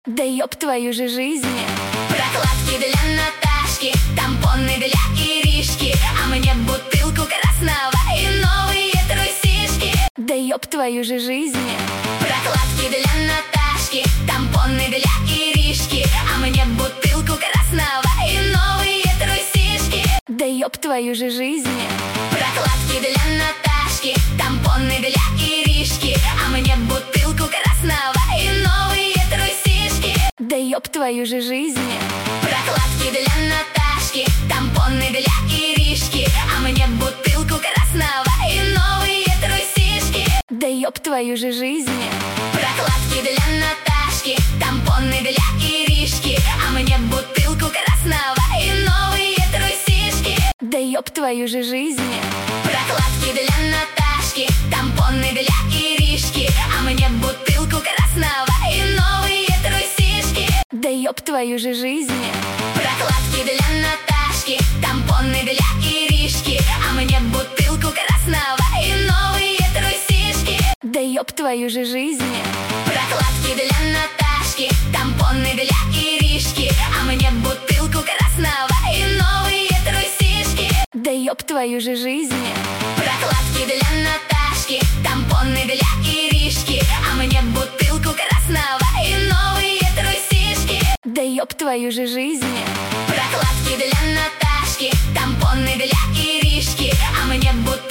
Да ёб твою же жизнь. Прокладки для Наташки, тампоны для Иришки, а мне бутылку красного и новые трусишки. Да ёб твою же жизнь. Прокладки для Наташки, тампоны для Иришки, а мне бутылку красного и новые трусишки. Да ёб твою же жизнь. Прокладки для Наташки, тампоны для Иришки, а мне бутылку красного и новые трусишки. Да ёб твою же жизнь. Прокладки для Наташки, тампоны для Иришки, а мне бутылку красного и новые трусишки. Да ёб твою же жизнь. Прокладки для Наташки, тампоны для Иришки, а мне бутылку красного и новые трусишки. Да ёб твою же жизнь. Прокладки для Наташки, тампоны для Иришки, а мне бутылку красного и новые трусишки. Да ёб твою же жизнь. Прокладки для Наташки, тампоны для Иришки, а мне бутылку красного и новые трусишки. Да ёб твою же жизнь. Прокладки для Наташки, тампоны для Иришки, а мне бутылку красного и новые трусишки. Да ёб твою же жизнь. Прокладки для Наташки, тампоны для Иришки, а мне бутылку красного и новые трусишки. Да ёб твою же жизнь. Прокладки для Наташки, тампоны для Иришки, а мне бутылку